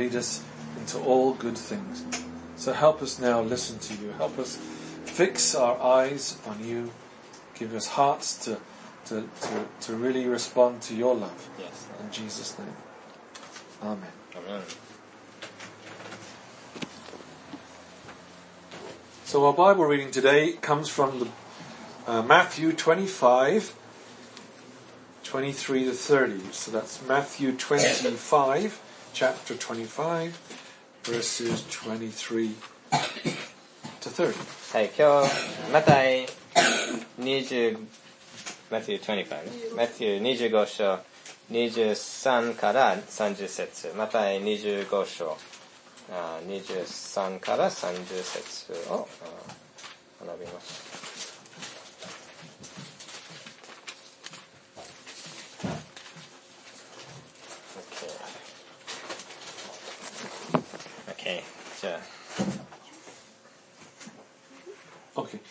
lead us into all good things. So help us now listen to you. Help us fix our eyes on you. Give us hearts to really respond to your love. Yes. In Jesus' name. Amen. Amen. So our Bible reading today comes from Matthew 25, 23 to 30. So that's Matthew 25, chapter 25, verses 23 to 30. はい、今日、マタイ25章23から30節、マタイ25章23から30節を学びます。Okay. じゃあ。 Okay.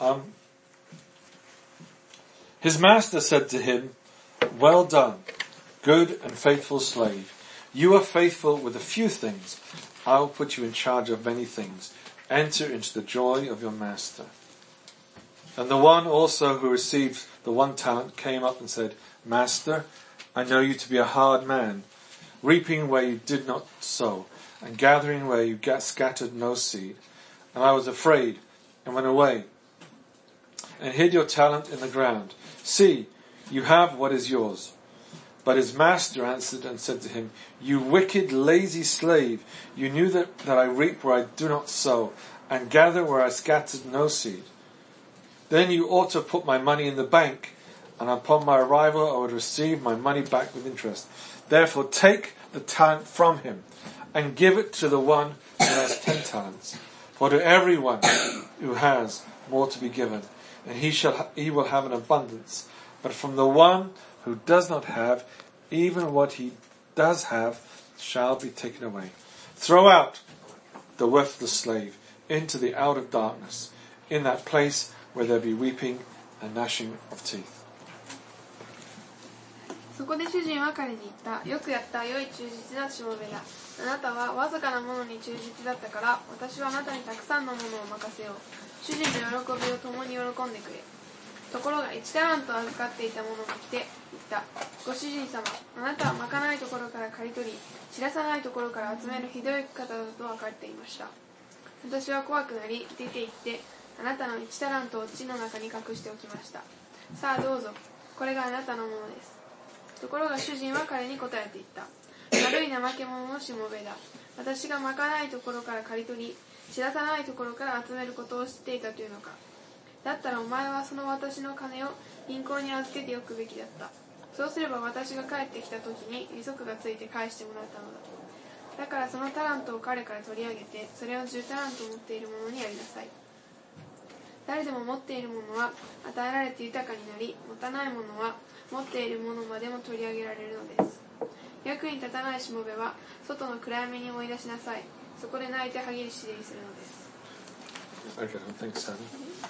His master said to him, "Well done, good and faithful slave. You are faithful with a few things. I will put you in charge of many things. Enter into the joy of your master." And the one also who received the 1 talent came up and said, "Master, I know you to be a hard man, reaping where you did not sow, and gathering where you scattered no seed. And I was afraid, and went away, and hid your talent in the ground. See, you have what is yours." But his master answered and said to him, "You wicked, lazy slave, you knew that I reap where I do not sow, and gather where I scattered no seed. Then you ought to put my money in the bank, and upon my arrival I would receive my money back with interest. Therefore take the talent from him, and give it to the one who has 10 talents. For to everyone who has, more to be given, and he will have an abundance. But from the one who does not have, even what he does have shall be taken away. Throw out the worthless slave into the outer darkness, in that place where there be weeping and gnashing of teeth." そこで主人は彼に言った。よくやった、良い忠実なしもべだ。あなたはわずかなものに忠実だったから、私はあなたにたくさんのものを任せよう。主人の喜びを共に喜んでくれ。ところが1タラント預かっていた者が来て言った。ご主人様、あなたはまかないところから刈り取り、知らさないところから集めるひどい方だと分かっていました。私は怖くなり、出て行って、あなたの1タラントを地の中に隠しておきました。さあどうぞ、これがあなたのものです。ところが主人は彼に答えて言った。悪い怠け者のしもべだ。私がまかないところから刈り取り、知らさないところから集めることを知っていたというのか。だったらお前はその私の金を銀行に預けておくべきだった。そうすれば私が帰ってきた時に利息がついて返してもらったのだ。だからそのタラントを彼から取り上げて、それを10タラント持っている者にやりなさい。誰でも持っているものは与えられて豊かになり、持たないものは持っているものまでも取り上げられるのです。役に立たないしもべは外の暗闇に追い出しなさい。そこで泣いて歯ぎしりするのです。 Okay, thanks, Sally.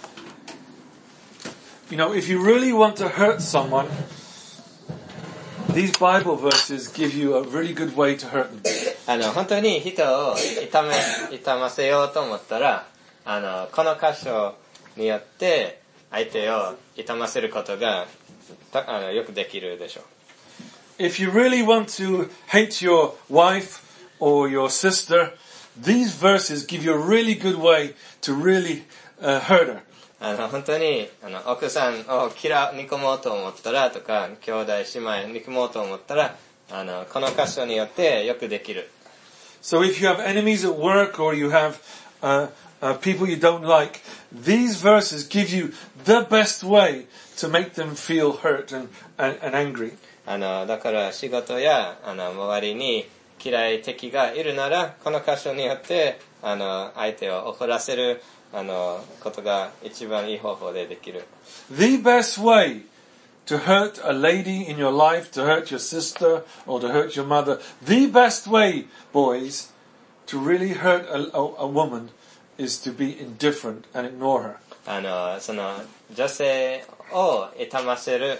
You know, if you really want to hurt someone, these Bible verses give you a really good way to hurt them. 本当に人を痛ませようと思ったら、この箇所によって相手を痛ませることがよくできるでしょう。 If you really want to hate your wife or your sister, these verses give you a really good way to really hurt her. 本当に奥さんを憎もうと思ったらとか、兄弟姉妹憎もうと思ったら、この箇所によってよくできる。 So if you have enemies at work or you have people you don't like, these verses give you the best way to make them feel hurt and angry. だから仕事や周りに嫌い敵がいるなら、この箇所によって相手を怒らせることが一番いい方法でできる。 The best way to hurt a lady in your life, to hurt your sister or to hurt your mother, the best way, boys, to really hurt a woman is to be indifferent and ignore her. その女性を痛ませる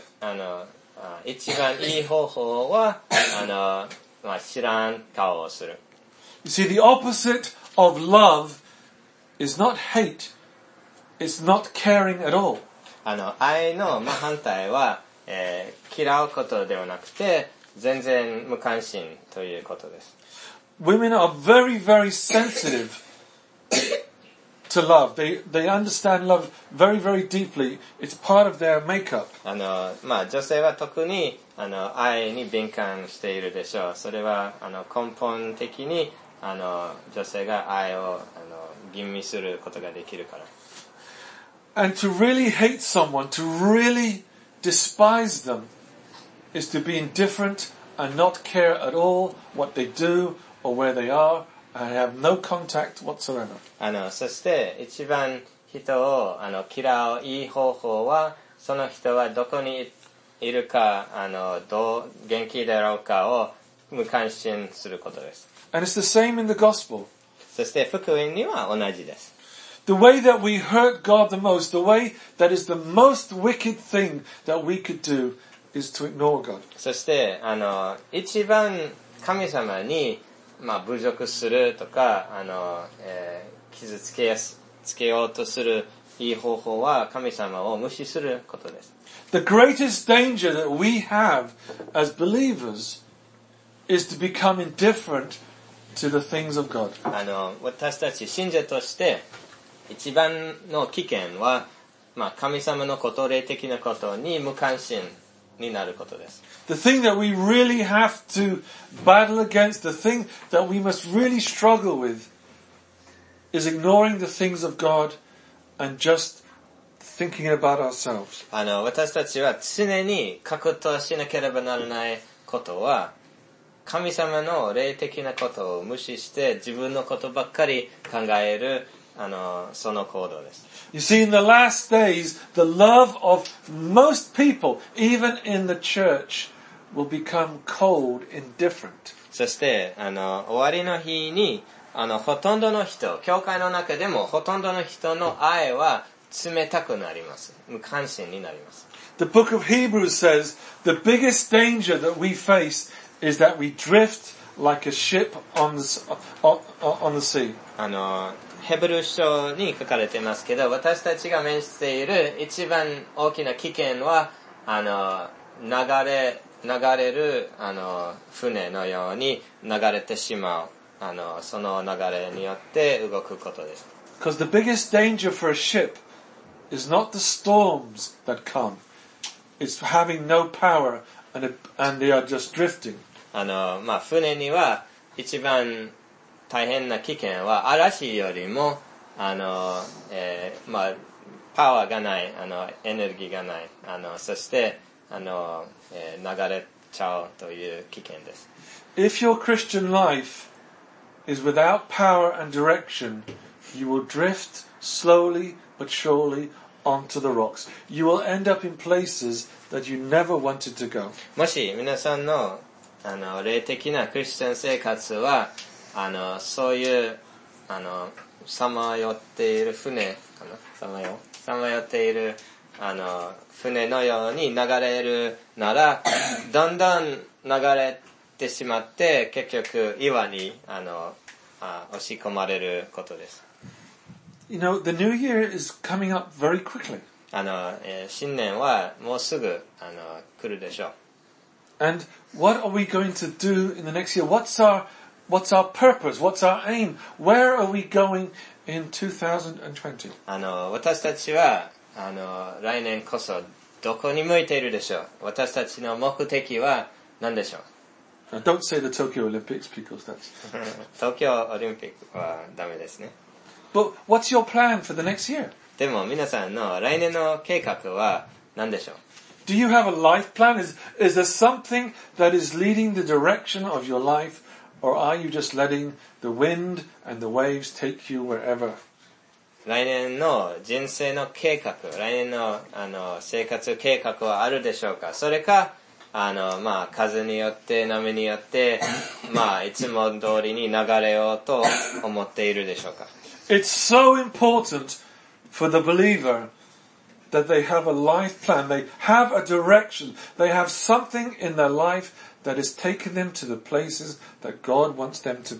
一番いい方法は知らん顔をする。 You see, the opposite of love is not hate. It's not caring at all. 愛の真反対は、嫌うことではなくて、全然無関心ということです。 Women are very, very sensitive to love. They understand love very, very deeply. It's part of their makeup. 女性は特に愛に敏感しているでしょう。それは根本的に女性が愛を吟味することができるから。 And to really hate someone, to really despise them, is to be indifferent and not care at all what they do or where they are and have no contact whatsoever. そして一番人を嫌ういい方法は、その人はどこにいるか、どう元気だろうかを無関心することです。 And it's the same in the gospel. そして福音には同じです。 The way that we hurt God the most, the way that is the most wicked thing that we could do is to ignore God. そして一番神様に侮辱するとか傷つけようとするいい方法は神様を無視することです。 The greatest danger that we have as believers is to become indifferent to the things of God. 私たち信者として一番の危険は、神様のこと、霊的なことに無関心になることです。 The thing that we really have to battle against, the thing that we must really struggle with, is ignoring the things of God and just thinking about ourselves. 私たちは常に格闘しなければならないことは、神様の霊的なことを無視して自分のことばっかり考えるその行動です。 You see, in the last days, the love of most people, even in the church, will become cold, indifferent. そして終わりの日にほとんどの人、教会の中でもほとんどの人の愛は冷たくなります。無関心になります。 The book of Hebrews says the biggest danger that we face is that we drift like a ship on the sea. ヘブル書に書かれてますけど、私たちが面している一番大きな危険は流れる船のように流れてしまうその流れによって動くことです。 Because the biggest danger for a ship is not the storms that come. It's having no power and they are just drifting. 船には一番大変な危険は嵐よりもパワーがないエネルギーがないそして流れちゃうという危険です。 If your Christian life is without power and direction, you will drift slowly but surely onto the rocks. You will end up in places that you never wanted to go. もし皆さんの霊的なクリスチャン生活はそういうさまよっている船かなさまよっている船のように流れるならどんどん流れてしまって結局岩に押し込まれることです。 You know, the new year is coming up very quickly. 新年はもうすぐ来るでしょう。 And what are we going to do in the next year? What's our purpose? What's our aim? Where are we going in 2020? 私たちは来年こそどこに向いているでしょう。私たちの目的は何でしょう。 Now, don't say the Tokyo Olympics because that's... 東京オリンピックはダメですね。 But what's your plan for the next year? でも皆さんの来年の計画は何でしょう。 Do you have a life plan? Is there something that is leading the direction of your life, or are you just letting the wind and the waves take you wherever? 来年の人生の計画、来年の生活計画はあるでしょうか。それか風によって波によっていつも通りに流れようと思っているでしょうか。 It's so important for the believer that they have a life plan, they have a direction, they have something in their life that is taking them to the places that God wants them to be.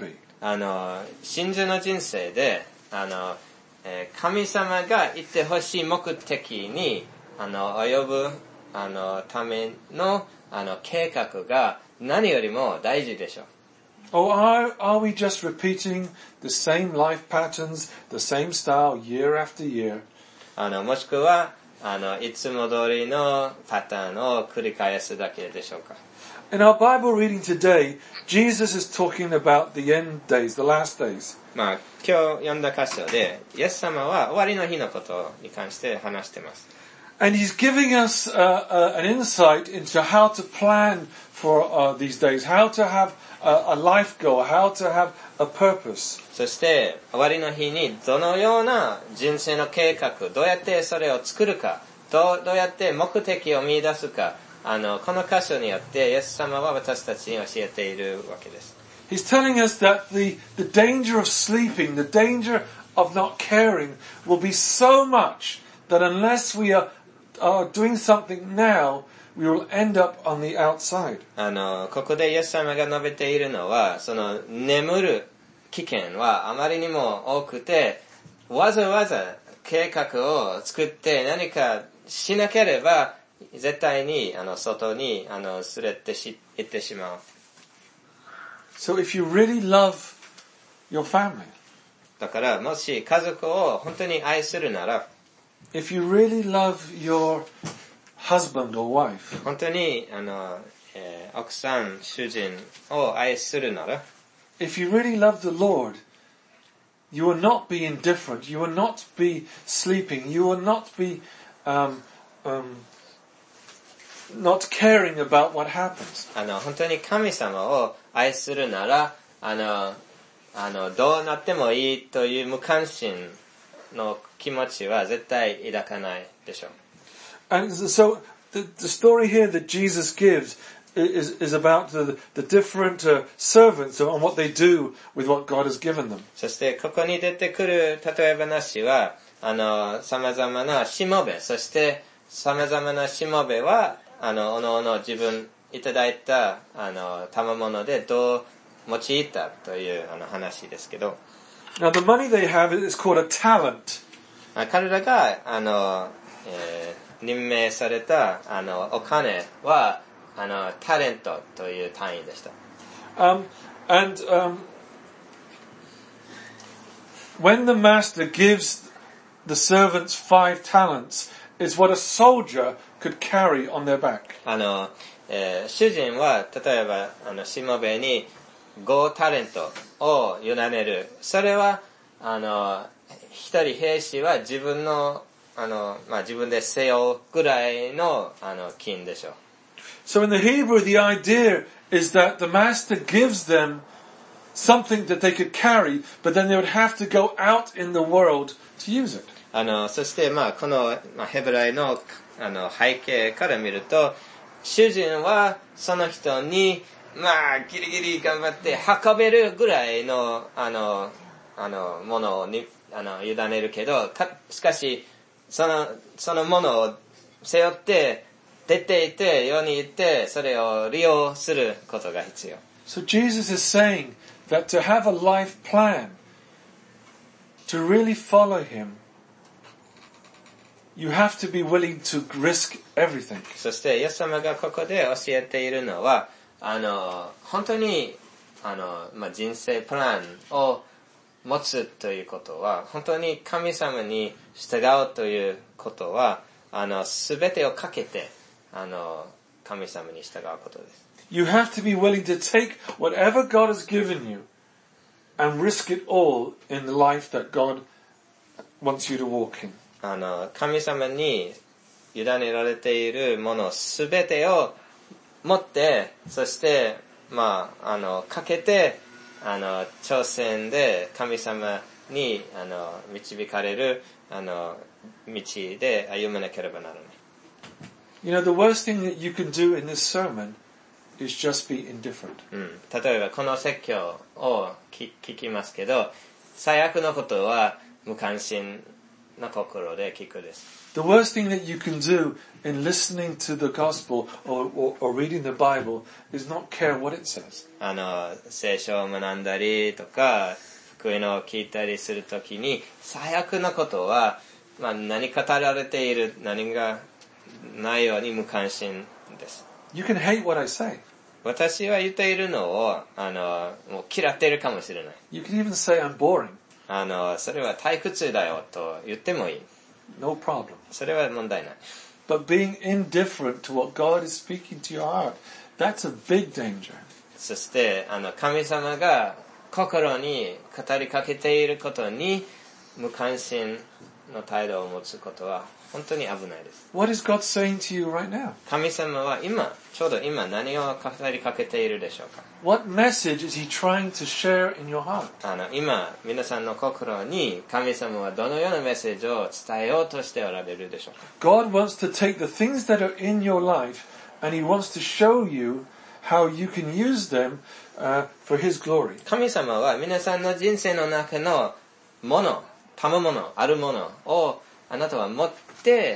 真珠の人生で、神様がいてほしい目的に、及ぶ、ための、計画が何よりも大事でしょう。 Or are we just repeating the same life patterns, the same style year after year? もしくは、いつも通りのパターンを繰り返すだけでしょうか。 In our Bible reading today, Jesus is talking about the end days, the last days. まあ、今日読んだ箇所で、イエス様は終わりの日のことに関して話しています。 And he's giving us an insight into how to plan for these days, how to have a life goal, how to have a purpose. そして終わりの日にどのような人生の計画、どうやってそれを作るか、どうやって目的を見出すか、この箇所によってイエス様は私たちに教えているわけです。 He's telling us that the danger of sleeping, the danger of not caring will be so much that unless we are doing something now, we will end up on the outside. ここでイエス様が述べているのは、その眠る危険はあまりにも多くて、わざわざ計画を作って何かしなければ、絶対に外にすれていってしまう。 So if you really love your family, だからもし家族を本当に愛するなら、 if you really love your husband or wife, 本当に奥さん、主人を愛するなら、 if you really love the Lord, you will not be indifferent, you will not be sleeping, you will not be not caring about what happens. 本当に神様を愛するなら、どうなってもいいという無関心の気持ちは絶対抱かないでしょう。 And so the story here that Jesus gives is about the different servants and what they do with what God has given them. そしてここに出てくる例え話は、様々なしもべ、そして様々なしもべは、おのおの自分いただいた、賜物でどう用いたという話ですけど。 Now the money they have is called a talent. 彼らが、任命された、お金は、タレントという単位でした。 When the master gives the servants 5 talents, it's what a soldier could carry on their back. 主人は、例えば、しもべに5タレントを委ねる。それは、一人兵士は自分の、自分で背負うぐらいの、金でしょう。 So in the Hebrew, the idea is that the master gives them something that they could carry, but then they would have to go out in the world to use it. そして、この、ヘブライの、背景から見ると、主人はその人に、ギリギリ頑張って運べるぐらいの、ものをに、委ねるけど、しかし、そのものを背負って、出ていて、世に行って、それを利用することが必要。 So Jesus is saying that to have a life plan, to really follow him, you have to be willing to risk everything. そして、イエス様がここで教えているのは、本当に、人生プランを持つということは、本当に神様に従うということは、すべてをかけて、神様に従うことです。 You have to be willing to take whatever God has given you and risk it all in the life that God wants you to walk in. 神様に委ねられているものすべてを持って、そして、かけて、挑戦で神様に、導かれる、道で歩まなければならない。 You know, the worst thing that you can do in this sermon is just be indifferent. 例えばこの説教を聞きますけど、最悪のことは無関心の心で聞くです。 The worst thing that you can do in listening to the gospel or reading the Bible is not care what it says. 聖書を学んだりとか、福音を聞いたりするときに、最悪なことは、何語られている、何がないように無関心です。 You can hate what I say. 私は言っているのを、もう嫌っているかもしれない。 You can even say I'm boring. それは退屈だよと言ってもいい。 No problem. それは問題ない。 But being indifferent to what God is speaking to your heart, that's a big danger. そして、神様が心に語りかけていることに無関心の態度を持つことは本当に危ないです。 What is God saying to you right now? 神様はちょうど今何を語りかけているでしょうか？ What message is He trying to share in your heart? 今、皆さんの心に神様はどのようなメッセージを伝えようとしておられるでしょうか？ God wants to take the things that are in your life and He wants to show you how you can use them for His glory. 神様は皆さんの人生の中のもの、賜物、あるものをあなたは持って、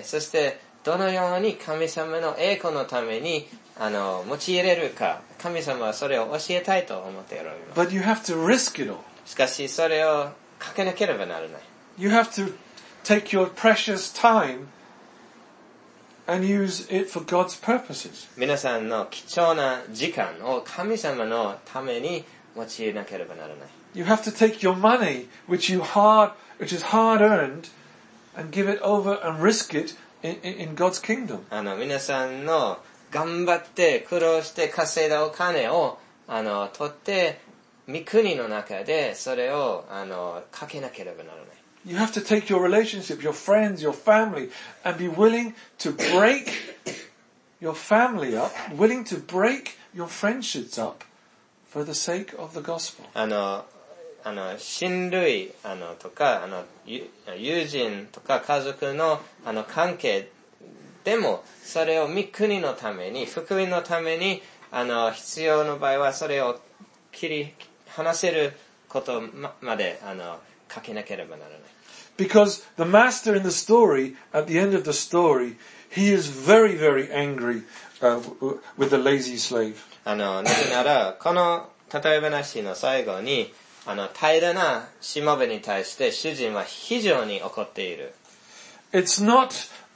そしてどのように神様の栄光のために用いれるか、神様はそれを教えたいと思っておられます。 But you have to risk it all. しかしそれをかけなければならない。 You have to take your precious time and use it for God's purposes. 皆さんの貴重な時間を神様のために用いなければならない。 You have to take your money, which is hard earned, and give it over and risk it in God's kingdom. 皆さんの頑張って苦労して稼いだお金を取って御国の中でそれをかけなければならない。 You have to take your relationships, your friends, your family, and be willing to break your family up, willing to break your friendships up for the sake of the gospel. 親類とか友人とか家族の関係でもそれを御国のために福音のために必要の場合はそれを切り離せることまでかけなければならない。 Because the master in the story, at the end of the story, he is very, very angry with the lazy slave. なぜならこの例え話の最後に平らなしもべに対して主人は非常に怒っている。 It's not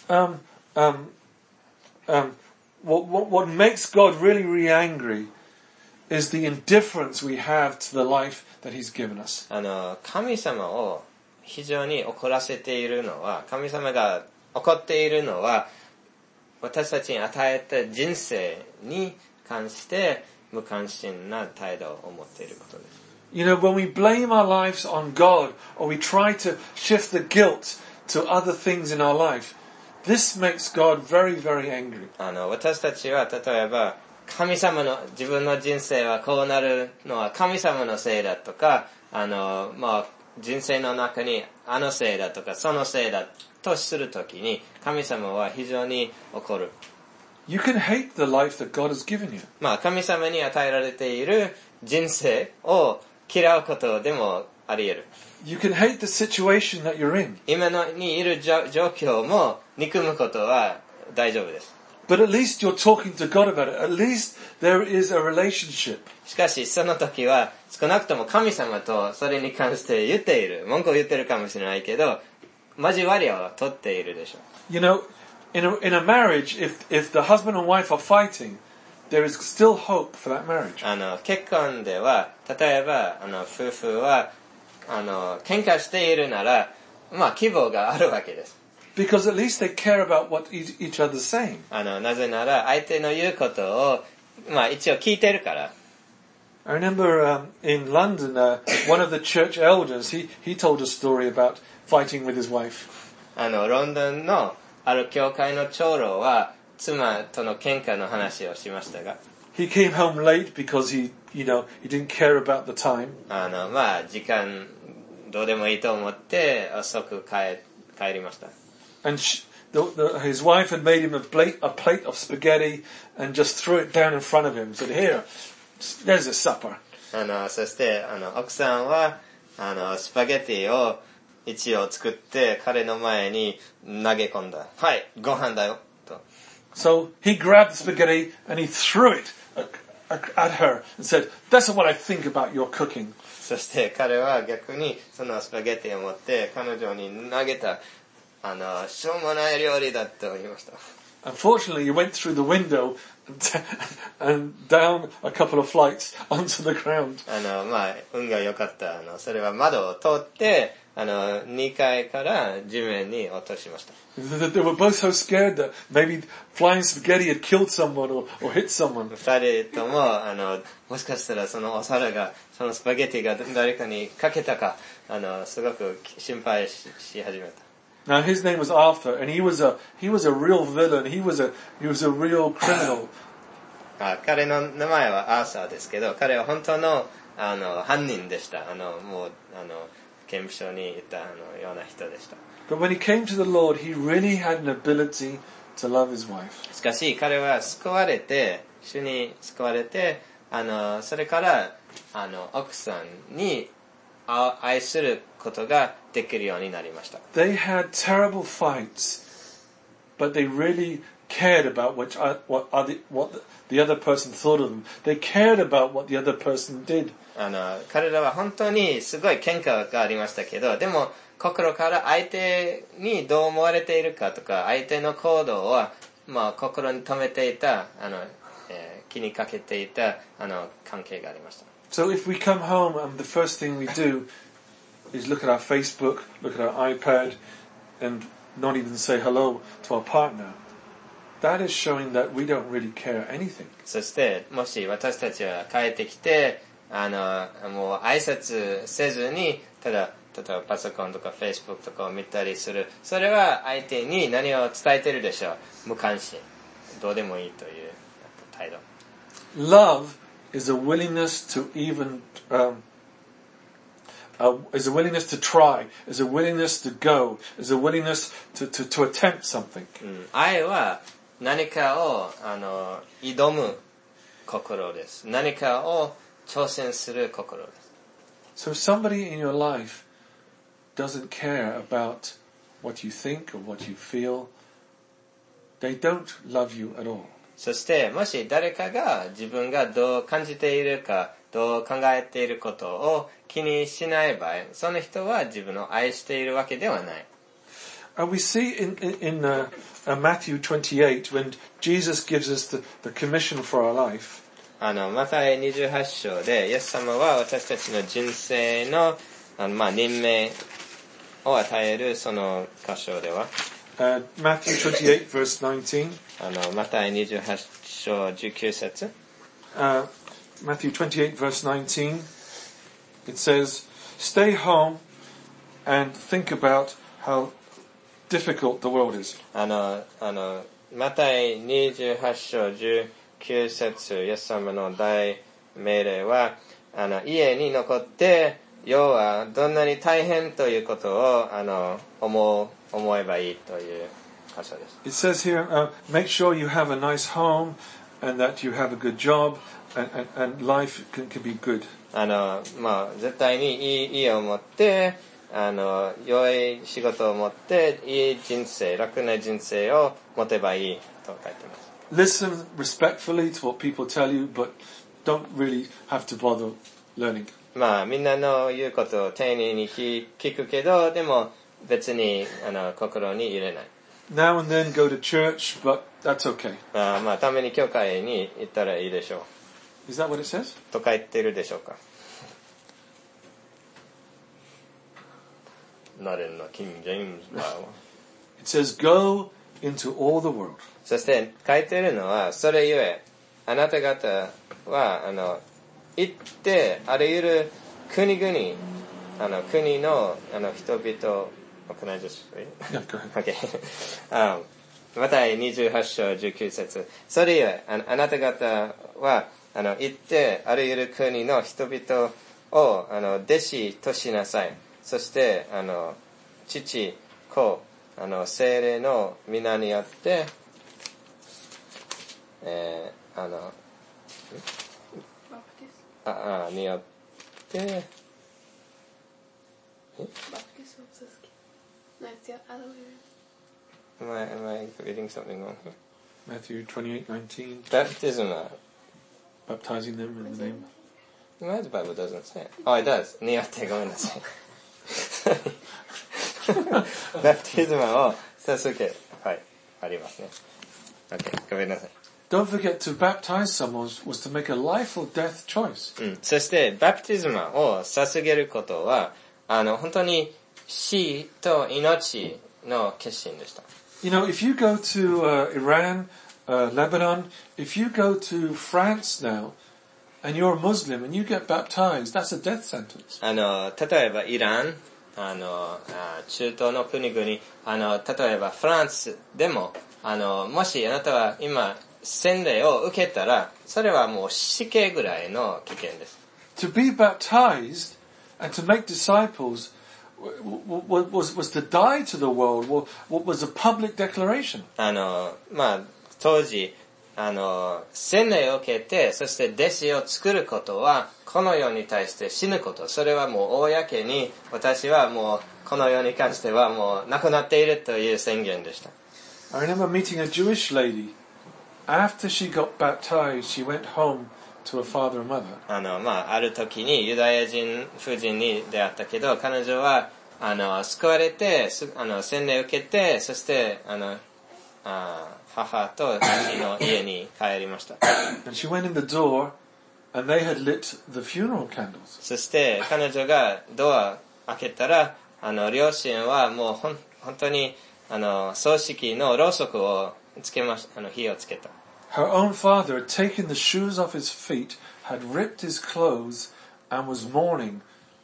what makes God really, really angry is the indifference we have to the life that He's given us. 神様を非常に怒らせているのは、神様が怒っているのは、私たちに与えた人生に関して無関心な態度を持っていることです。 You know, when we blame our lives on God, or we try to shift the guilt to other things in our life, this makes God very, very angry. 私たちは例えば神様の自分の人生はこうなるのは神様のせいだとか、人生の中にせいだとかそのせいだとするときに神様は非常に怒る。 You can hate the life that God has given you. 神様に与えられている人生を嫌うことでもあり得る。 You can hate the situation that you're in. 今にいる状況も憎むことは大丈夫です。 But at least you're talking to God about it. At least there is a relationship. しかしその時は少なくとも神様とそれに関して言っている。文句を言ってるかもしれないけど、交わりを取っているでしょう。 You know, in a marriage, if the husband and wife are fighting, there is still hope for that marriage. 結婚では、例えば夫婦は喧嘩しているなら、希望があるわけです。 Because at least they care about what each other's saying. なぜなら相手の言うことを一応聞いてるから。 I remember in London, one of the church elders, he told a story about fighting with his wife. ロンドンのある教会の長老は妻との喧嘩の話をしましたが。 He came home late because he didn't care about the time. 時間どうでもいいと思って遅く帰りました。 And his wife had made him a plate of spaghetti and just threw it down in front of him. Said, "Here, there's a supper." そして奥さんはスパゲティを一を作って彼の前に投げ込んだ。はい、ご飯だよと。 So he grabbed the spaghetti and he threw it at her and said, "That's what I think about your cooking." そして彼は逆にそのスパゲッティを持って彼女に投げた。しょうもない料理だと言いました。 Unfortunately, he went through the window and down a couple of flights onto the ground. 運が良かった。それは窓を通って、2階から地面に落としました。 They were both so scared that maybe flying spaghetti had killed someone or hit someone. 二人とも、もしかしたらそのお皿が、そのスパゲッティが誰かにかけたか、すごく心配し始めた。 Now his name was Arthur, and he was a real villain. He was a real criminal. 彼の名前はアーサーですけど、彼は本当の犯人でした。もう刑務所にいたような人でした。 But when he came to the Lord, he really had an ability to love his wife. しかし彼は救われて、主に救われて、それから奥さんに愛することができるようになりました。 They had terrible fights, but they really cared about what the other person thought of them. They cared about what the other person did. 彼らは本当にすごい喧嘩がありましたけど、でも心から相手にどう思われているかとか、相手の行動は心に留めていた、気にかけていた関係がありました。 So if we come home and the first thing we do is look at our Facebook, look at our iPad, and not even say hello to our partner, that is showing that we don't really care anything. そしてもし私たちは帰ってきてもう挨拶せずにただ例えばパソコンとか Facebook とかを見たりする、それは相手に何を伝えてるでしょう。無関心、どうでもいいという態度。 Love is a willingness to even is a willingness to try, is a willingness to go, is a willingness to attempt something. 愛は何かを挑む心です。何かを挑戦する心です。 So if somebody in your life doesn't care about what you think or what you feel, they don't love you at all. そしてもし誰かが自分がどう感じているか、どう考えていることを気にしない場合、その人は自分を愛しているわけではない。 And we see in Matthew 28 when Jesus gives us the commission for our life. マタイ28章でイエス様は私たちの人生の任命を与えるその箇所では、 Matthew 28 verse 19. マタイ28章19節。 Matthew 28 verse 19. It says, "Stay home and think about how difficult the world is." マタイ28章19節、イエス様の大命令は家に残って要はどんなに大変ということを思えばいいという箇所です。 It says here, make sure you have a nice home and that you have a good job and life can be good. 絶対にいい家を持って良い仕事を持っていい人生、楽な人生を持てばいいと書いてます。 Listen respectfully to what people tell you, but don't really have to bother learning. みんなの言うことを丁寧に聞くけど、でも別に心に入れない。 Now and then go to church, but that's okay. ために教会に行ったらいいでしょう。 Is that what it says? とか言ってるでしょうか。Not in the King James Bible. It says, go into all the world. そして書いてるのは、それゆえ、あなた方は、行って、あらゆる国々、国の、人々、Can I just read? Yeah, go ahead. Okay. マタイ28章19節。それゆえ、あなた方は、行って、あらゆる国の人々を、弟子としなさい。そして、父、子、聖霊の皆によって、によって、 Am I reading something wrong here? Matthew 28:19. Baptism は Baptizing them in the name. The Bible doesn't say it. Oh, it does. にあってごめんなさい。バプティズマを授け、はい、ありますね。OK、ごめんなさい。 Don't forget to baptize someone was to make a life or death choice. そして、バプティズマを授けることは、本当に死と命の決心でした。 You know, if you go to Iran, Lebanon, if you go to France now, and you're a Muslim and you get baptized, that's a death sentence. 例えばイラン、中東の国々、例えばフランスでも、もしあなたは今、洗礼を受けたら、それはもう死刑ぐらいの危険です。 To be baptized and to make disciples was to die to the world, was a public declaration. 当時、洗礼を受けて、そして弟子を作ることは、この世に対して死ぬこと。それはもう公に、私はもう、この世に関してはもう亡くなっているという宣言でした。 I remember meeting a Jewish lady. After she got baptized, she went home to her father and mother. ある時にユダヤ人夫人に出会ったけど、彼女は、救われて、洗礼を受けて、そして、母と父の家に帰りました。 And she went in the door, and they had lit the funeral candles. そして彼女がドア開けたら、両親はもう本当に葬式のろうそくをつけました。火をつけた。 Her own father had taken the shoes off his feet, had ripped his clothes, and was mourning,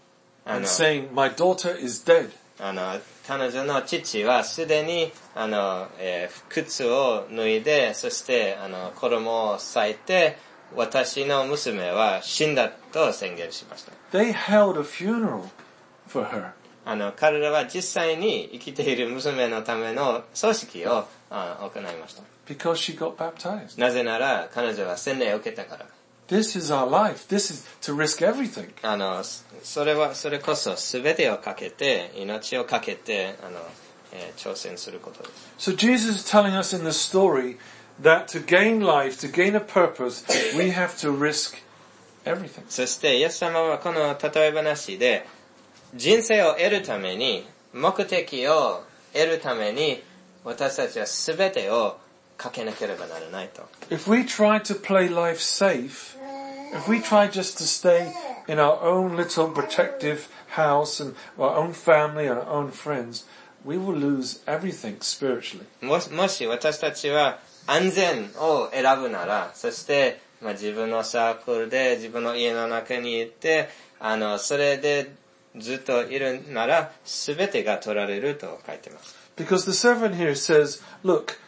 and saying, "My daughter is dead." 彼女の父はすでに靴を脱いで、そして衣を裂いて、私の娘は死んだと宣言しました。 They held a funeral for her. 彼らは実際に生きている娘のための葬式を行いました。 Because she got baptized. なぜなら彼女は洗礼を受けたから。 This is our life. This is to risk everything. それこそ全てをかけて、命をかけて、挑戦することです。 So Jesus is telling us in the story that to gain life, to gain a purpose, we have to risk everything. そしてイエス様はこの例え話で、人生を得るために、目的を得るために、私たちは全てをかけなければならないと。 If we try to play life safe, if we try just to stay in our own little protective house and our own family and our own friends, we will lose everything spiritually. もし私たちは安全を選ぶなら、そして、自分のサークルで自分の家の中にいて、それでずっといるなら、全てが取られると書いてます。 Because the servant here says, look,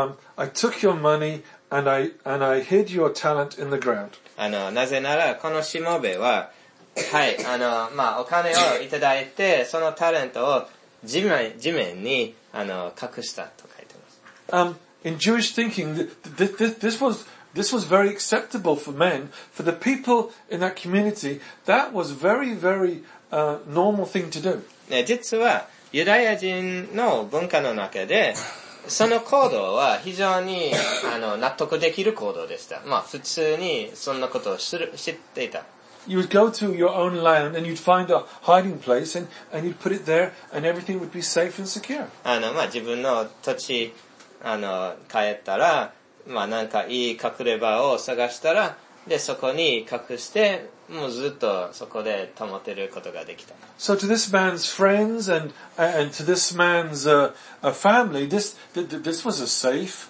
I took your money and I hid your talent in the ground. なぜなら、このしもべは、はい、お金をいただいて、そのタレントを地面に、隠したと書いてます。 In Jewish thinking, this was very acceptable for men. For the people in that community, that was very, very, normal thing to do. 実は、ユダヤ人の文化の中で、その行動は非常に納得できる行動でした。普通にそんなことを知っていた。 You would go to your own land and you'd find a hiding place and you'd put it there and everything would be safe and secure. 自分の土地、帰ったら、なんかいい隠れ場を探したら、で、そこに隠して、もうずっとそこで保てることができた。 So to this man's friends and to this man's family, this was a safe,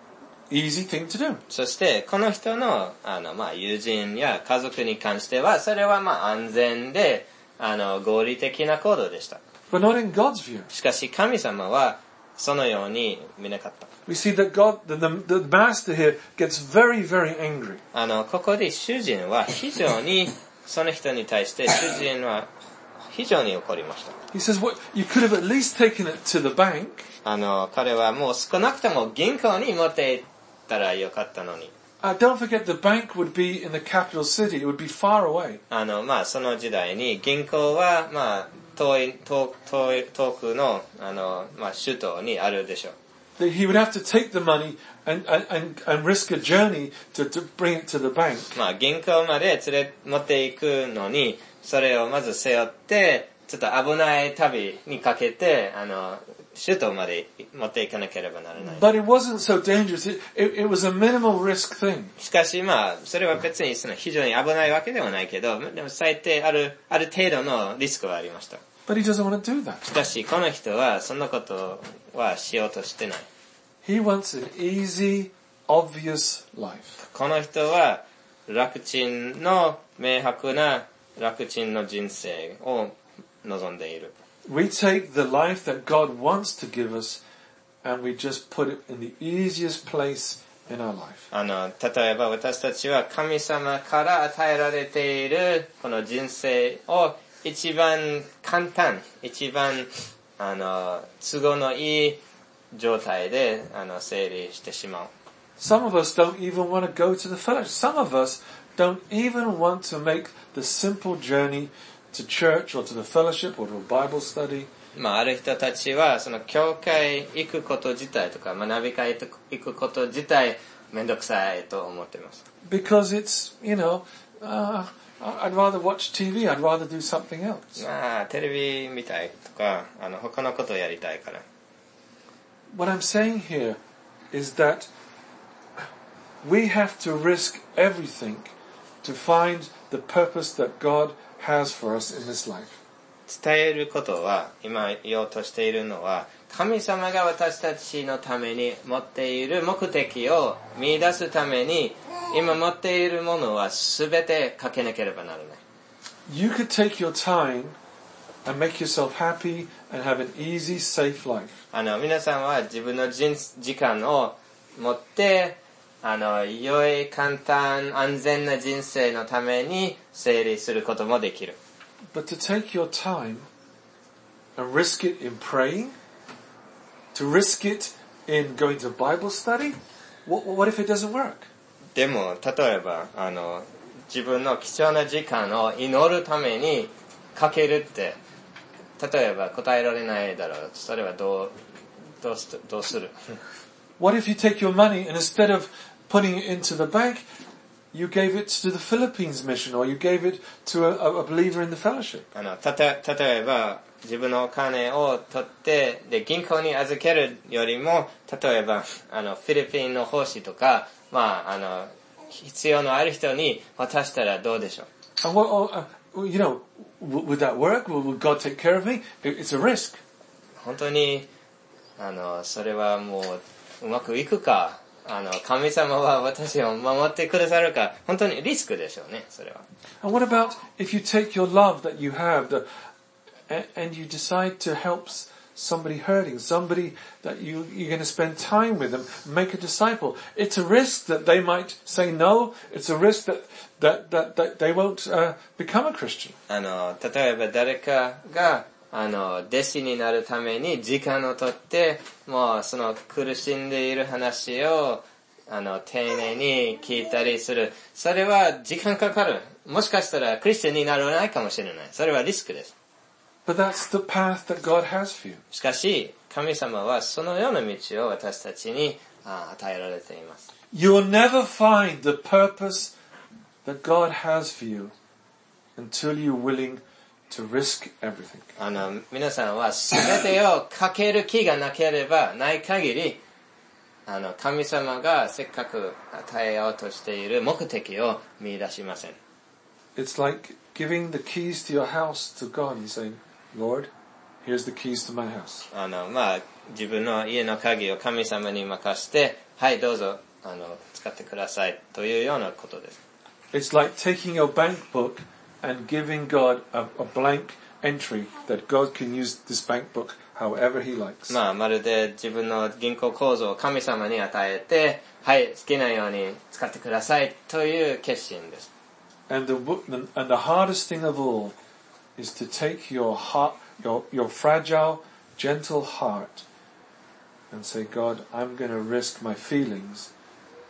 easy thing to do. そして、この人の、友人や家族に関しては、それは安全で、合理的な行動でした。 But not in God's view. しかし、神様は、そのように見なかった。 We see that the master here gets very, very angry. ここで主人は非常に、その人に対して主人は非常に怒りました。 He says, "What? You could have at least taken it to the bank." 彼はもう少なくとも銀行に持って行ったらよかったのに。 don't forget the bank would be in the capital city. It would be far away. その時代に銀行は、遠くの、首都にあるでしょう。 He would have to take the money and risk a journey to bring it to the bank. 銀行まで持っていくのに、それをまず背負って、ちょっと危ない旅にかけて、首都まで持っていかなければならない。 But it wasn't so dangerous. It was a minimal risk thing. しかしそれは別に非常に危ないわけではないけど、でも最低ある程度のリスクはありました。 But he doesn't want to do that. しかしこの人はそんなことはしようとしてない。 He wants an easy, obvious life. この人は楽ちんの明白な楽ちんの人生を望んでいる。 We take the life that God wants to give us and we just put it in the easiest place in our life. 例えば私たちは神様から与えられているこの人生を一番簡単、一番都合のいい状態で整理してしまう。 Some of us don't even want to go to the fellowship. Some of us don't even want to make the simple journey to church or to the fellowship or to a Bible study. ある人たちはその教会行くこと自体とか学び会行くこと自体めんどくさいと思っています。 Because it's, I'd rather watch TV. I'd rather do something else. テレビ見たいとか他のことをやりたいから。 What I'm saying here is that we have to risk everything to find the purpose that God has for us in this life. 伝えることは、今言おうとしているのは、神様が私たちのために持っている目的を見出すために、今持っているものは全てかけなければならない。 You could take your time and make yourself happy and have an easy, safe life. 皆さんは自分の時間を持って、良い、簡単、安全な人生のために整理することもできる。 But to take your time and risk it in praying, to risk it in going to Bible study, what if it doesn't work? でも、例えば、自分の貴重な時間を祈るためにかけるって、例えば答えられないだろう。それはどうする What if you take your money and instead of putting it into the bank, you gave it to the Philippines mission or you gave it to a believer in the fellowship? 例えば自分のお金を取ってで銀行に預けるよりも例えばフィリピンの奉仕とか必要のある人に渡したらどうでしょう。 And would that work? Would God take care of me? It's a risk. 本当にそれはもううまくいくか神様は私を守ってくださるか本当にリスクでしょうねそれは。 And what about if you take your love that you have and you decide to help somebody hurting, somebody that you're going to spend time with them, make a disciple? It's a risk that they might say no. It's a risk that they won't become a Christian. 例えば誰かが弟子になるために時間をとってもうその苦しんでいる話を丁寧に聞いたりする。それは時間かかる。もしかしたらクリスチャンにならないかもしれない。それはリスクです。 But that's the path that God has for you. しかし神様はそのような道を私たちに与えられています。 You'll never find the purpose that God has for you until you're willing to risk everything. 皆さんは全てをかける気がなければない限り神様がせっかく与えようとしている目的を見出しません。 It's like giving the keys to your house to God and saying, Lord, here's the keys to my house. 自分の家の鍵を神様に任せて、はいどうぞ使ってくださいというようなことです。 It's like taking your bank book and giving God a blank entry that God can use this bank book however He likes. まるで自分の銀行口座を神様に与えて、はい好きなように使ってくださいという決心です。 And the hardest thing of all is to take your heart, your fragile, gentle heart, and say, God, I'm going to risk my feelings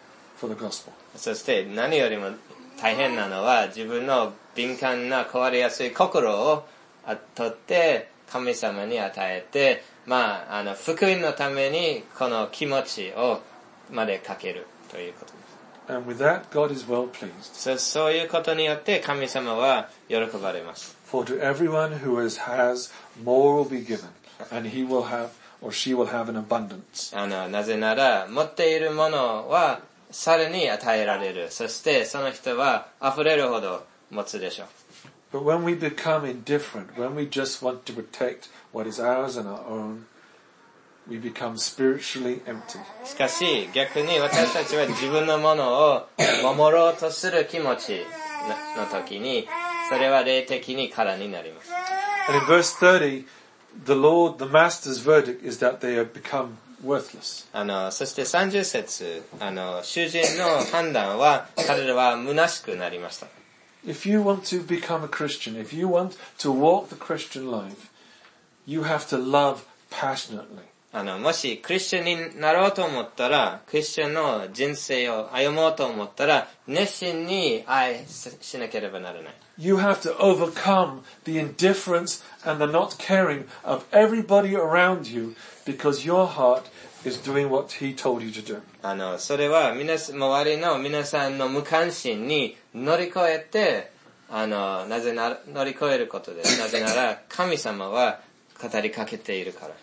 for the gospel. そして何よりも大変なのは自分の敏感な壊れやすい心を取って神様に与えて、福音のためにこの気持ちをまでかけるということです。 And with that, God is well pleased. そういうことによって神様は喜ばれます。 For to everyone who has, more will be given, and he will have, or she will have an abundance. なぜなら、持っているものはさらに与えられる。そしてその人は溢れるほど持つでしょう。 But when we become indifferent, when we just want to protect what is ours and our own, we become spiritually empty. しかし逆に私たちは自分のものを守ろうとする気持ちの時に、それは霊的に空になります。 And in verse 30, the master's verdict is that they have become worthless. そして30節、主人の判断は彼らは虚しくなりました。 If you want to become a Christian, if you want to walk the Christian life, you have to love passionately. もしクリスチャンになろうと思ったら、クリスチャンの人生を歩もうと思ったら、熱心に愛しなければならない。 You have to overcome the indifference and the not caring of everybody around you because your heart is doing what he told you to do. それは周りの皆さんの無関心に乗り越えて、乗り越えることです。なぜなら神様は語りかけているから。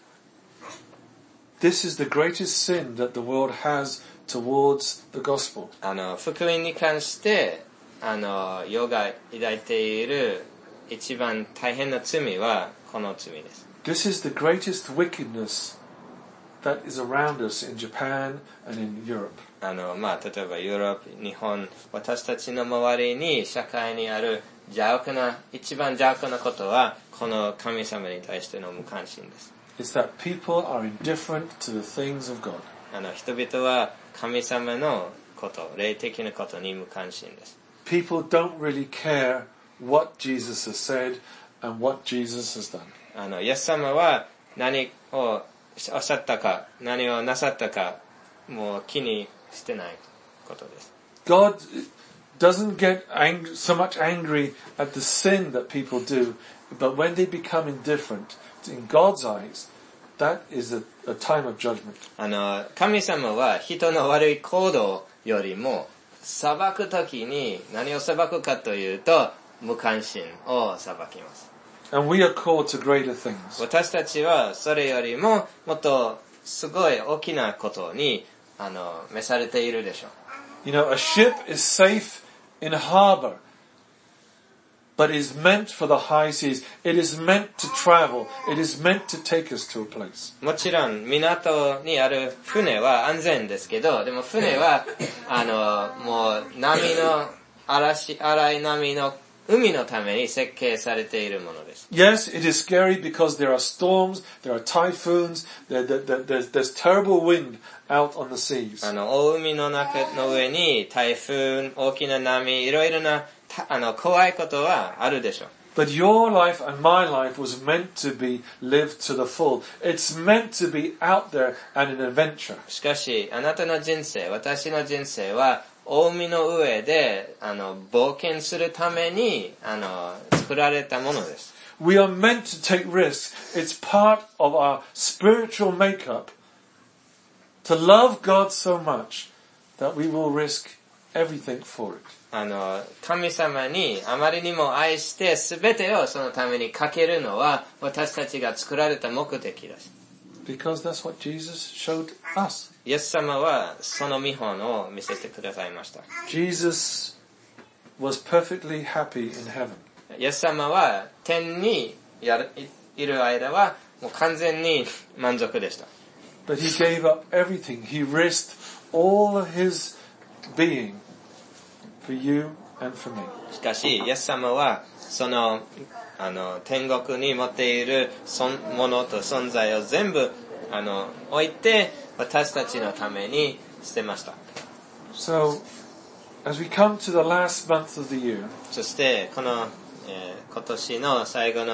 This is the greatest sin that the world has towards the gospel. 福音に関して世が抱いている一番大変な罪はこの罪です。 This is the greatest wickedness that is around us in Japan and in Europe. 例えばヨーロッパ、日本、私たちの周りに社会にある一番邪悪なことはこの神様に対しての無関心です。 It's that people are indifferent to the things of God. 人々は神様のこと、霊的なことに無関心です。 People don't really care what Jesus has said and what Jesus has done. イエス様は何をおっしゃったか、何をなさったか、もう気にしてないことです。 God doesn't get so much angry at the sin that people do, but when they become indifferent, in God's eyes, that is a time of judgment. 神様は人の悪い行動よりも裁くときに何を裁くかというと無関心を裁きます。 And we are called to greater things. 私たちはそれよりももっとすごい大きなことに召されているでしょう。 You know, a ship is safe in a harbor, but is meant for the high seas. It is meant to travel. It is meant to take us to a place. もちろん港にある船は安全ですけど、でも船はもう荒い波の海のために設計されているものです。 Yes, it is scary because there are storms, there are typhoons, there's terrible wind out on the seas. 大海の上に台風、大きな波、いろいろな怖いことはあるでしょう。 But your life and my life was meant to be lived to the full. It's meant to be out there and an adventure. しかし、あなたの人生、私の人生は大海の上で冒険するために作られたものです。 We are meant to take risks. It's part of our spiritual makeup to love God so much that we will risk everything for it. 神様にあまりにも愛して全てをそのためにかけるのは私たちが作られた目的です。 Because that's what Jesus showed us. イエス様はその見本を見せてくださいました。 Jesus was perfectly happy in heaven. イエス様は天にいる間はもう完全に満足でした。 But he gave up everything. He risked all of his being for you and for me. しかし、イエス様はその天国に持っているものと存在を全部置いて私たちのために捨てました。 So, as we come to the last month of the year, そしてこの、今年の最後の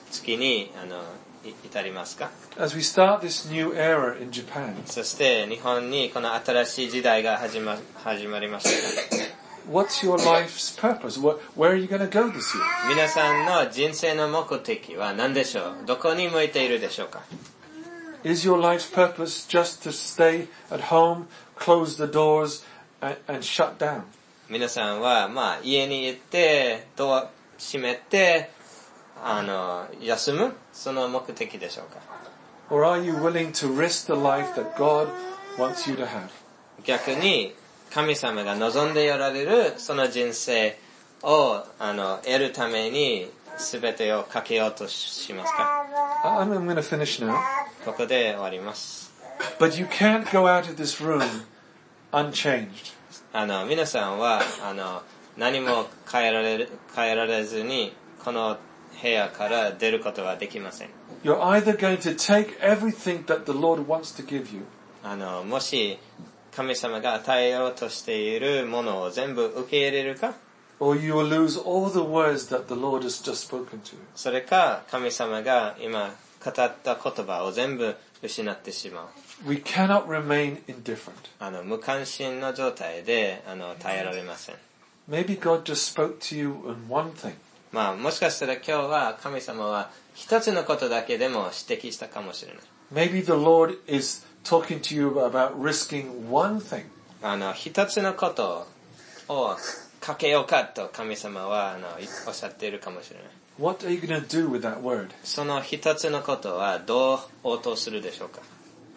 月に至りますか？ As we start this new era in Japan, そして日本にこの新しい時代が始まりました。 what's your life's purpose? Where are you going to go this year? 皆さんの人生の目的は何でしょう？どこに向いているでしょうか？ Is your life's purpose just to stay at home, close the doors, and shut down? 皆さんは家に行ってドア閉めて休む、その目的でしょうか？ Or are you willing to risk the life that God wants you to have? 逆に神様が望んでおられるその人生を得るために全てをかけようとしますか？ I'm going to finish now. ここで終わります。 But you can't go out of this room unchanged. 皆さんは何も変えられずにこの部屋から出ることはできません。 You're either going to take everything that the Lord wants to give you, もし神様が与えようとしているものを全部受け入れるか、 or you will lose all the words that the Lord has just spoken to you. それか神様が今語った言葉を全部失ってしまう。 We cannot remain indifferent. 無関心の状態で耐えられません。 Maybe God just spoke to you in one thing. もしかしたら今日は神様は一つのことだけでも指摘したかもしれない。 Maybe the Lord is talking to you about risking one thing. 一つのことをかけようかと神様はおっしゃっているかもしれない。 What are you going to do with that word? その一つのことはどう応答するでしょうか？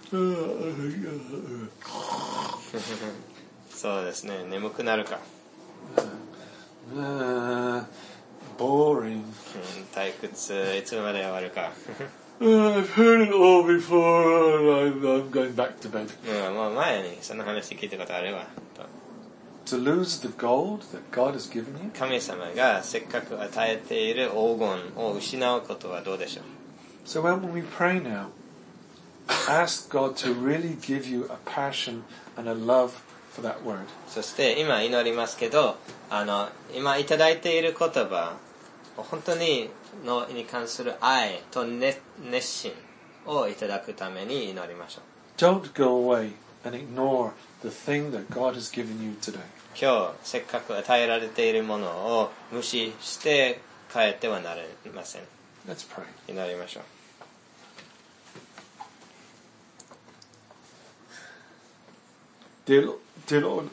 そうですね、眠くなるか。 Boring. 退屈、いつまで終わるか。 I've heard it all before. I'm going back to bed. もう前にその話聞いたことあるわ。 To lose the gold that God has given you? 神様がせっかく与えている黄金を失うことはどうでしょう？ So when we pray now, ask God to really give you a passion and a love for that word. そして今祈りますけど、今いただいている言葉、本当に関する愛と熱心をいただくために祈りましょう。 Don't go away and ignore the thing that God has given you today. 今日せっかく与えられているものを無視して帰ってはなれません。 Let's pray. 祈りましょう。 Dear Lord,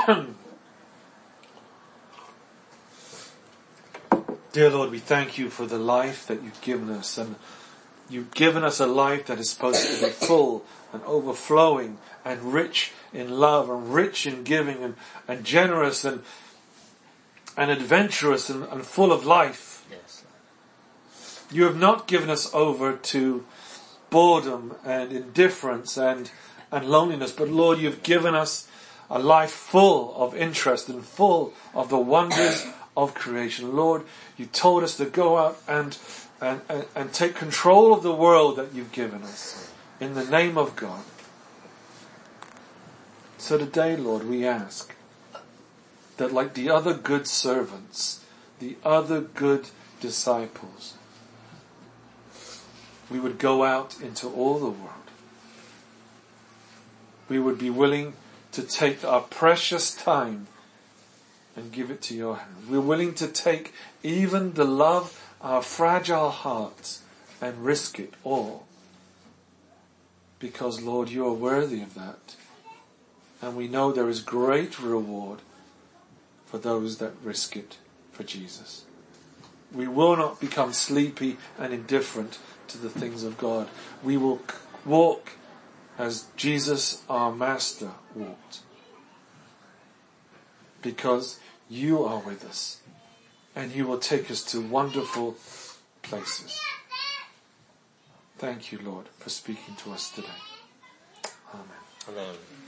dear Lord, we thank you for the life that you've given us, and you've given us a life that is supposed to be full and overflowing and rich in love and rich in giving and generous and adventurous and full of life. Yes. You have not given us over to boredom and indifference and loneliness, but Lord, you've given us a life full of interest and full of the wonders of creation. Lord, you told us to go out and take control of the world that you've given us in the name of God. So today, Lord, we ask that like the other good servants, the other good disciples, we would go out into all the world. We would be willing to take our precious time and give it to your hand. We're willing to take even the love, our fragile hearts, and risk it all. Because, Lord, you are worthy of that. And we know there is great reward for those that risk it for Jesus. We will not become sleepy and indifferent to the things of God. We will walk as Jesus, our Master, walked. Because you are with us. And you will take us to wonderful places. Thank you, Lord, for speaking to us today. Amen. Amen.